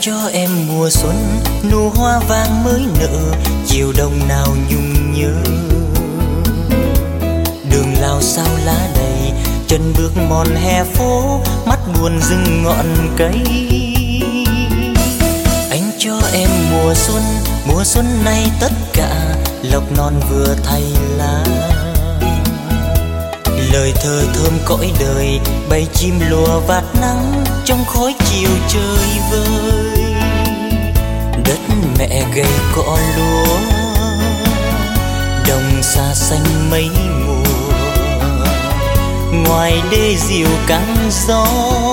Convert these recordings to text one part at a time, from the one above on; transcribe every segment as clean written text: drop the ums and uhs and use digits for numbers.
cho em mùa xuân nụ hoa vàng mới nở, chiều đông nào nhung nhớ. Đường lao sao lá đầy, chân bước mòn hè phố, mắt buồn rừng ngọn cây. Anh cho em mùa xuân này tất cả lộc non vừa thay lá. Lời thơ thơm cõi đời, bầy chim lùa vạt nắng trong khói chiều trời vơi. Đất mẹ gầy cỏ lúa, đồng xa xanh mấy mùa. Ngoài đê diều căng gió,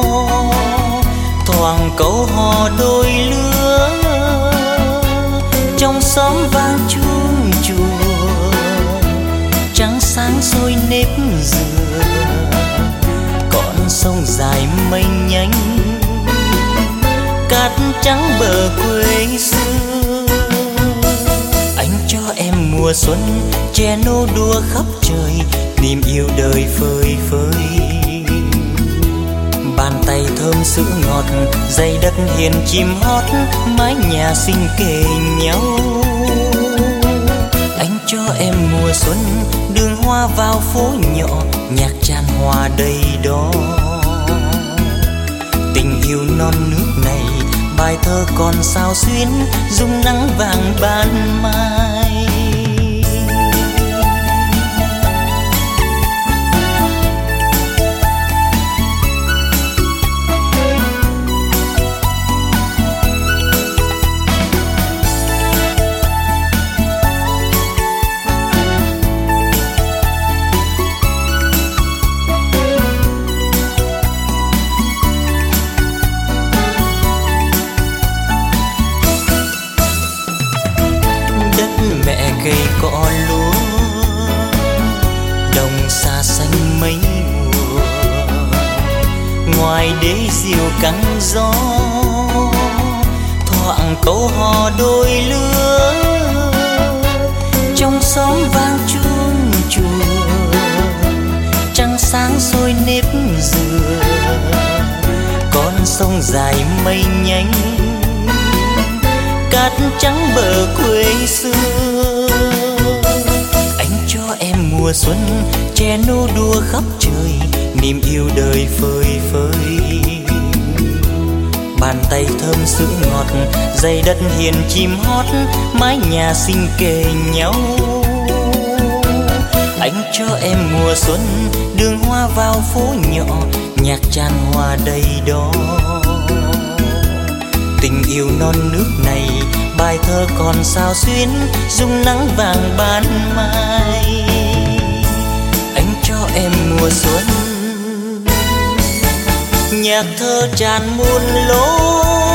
thoảng câu hò đôi lứa. Trong xóm vang chuông chùa, trăng sáng soi nếp dừa. Con sông dài mênh nhánh, cát trắng bờ quê xưa. Anh cho em mùa xuân che nô đùa khắp trời, niềm yêu đời phơi phới. Bàn tay thơm sữa ngọt, dây đất hiền chim hót, mái nhà xinh kề nhau. Anh cho em mùa xuân đường hoa vào phố nhỏ, nhạc tràn hòa đầy đó. Tình yêu non nước này, bài thơ còn sao xuyến, dung nắng vàng ban mai. Mẹ cây cỏ lúa, đồng xa xanh mấy mùa. Ngoài đê diều căng gió, thoảng câu hò đôi lứa. Trong xóm vang chuông chùa, trăng sáng soi nếp dừa. Con sông dài mây nhánh, cát trắng bờ quê xưa. Anh cho em mùa xuân che nô đùa khắp trời, niềm yêu đời phơi phới. Bàn tay thơm sữa ngọt, dây đất hiền chim hót, mái nhà xinh kề nhau. Anh cho em mùa xuân đường hoa vào phố nhỏ, nhạc tràn hòa đầy đó. Tình yêu non nước này, bài thơ còn sao xuyến, dung nắng vàng ban mai. Anh cho em mùa xuân, nhạc thơ tràn muôn lối.